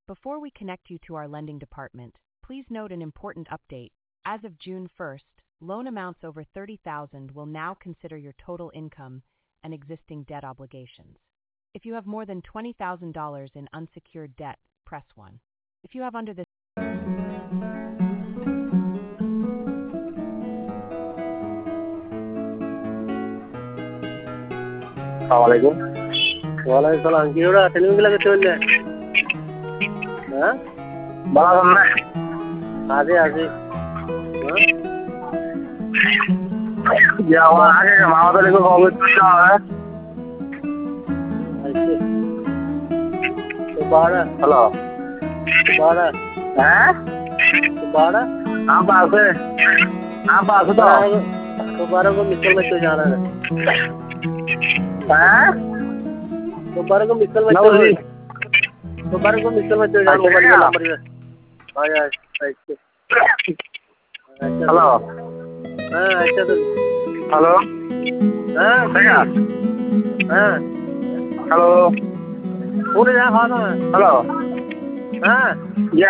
Before we connect you to our lending department, please note an important update. As of June 1st, loan amounts over $30,000 will now consider your total income and existing debt obligations. If you have more than $20,000 in unsecured debt, press 1. If you have under this Assalamualaikum. Waalaikumsalam. Gimana? Telepon lagi tuh nih? Hah? Malam nih. Asyik. Hah? Ya awal aja ya mau tadi gua ngomong tuh ya. Asyik. Subhana. Halo. Subhana. Hah? Subhana. Apa sih? Apa sudah? Subhana को मिसल में तो जाना है. Hah? Subhana को मिसल में Nau sih. Subhana को मिसल में तो जाना होगा. आया ऐसे. Halo. हाँ ऐसे तो. Halo. हाँ Saya. हाँ. Halo. उन्हें यहाँ खाना है. Halo. हाँ.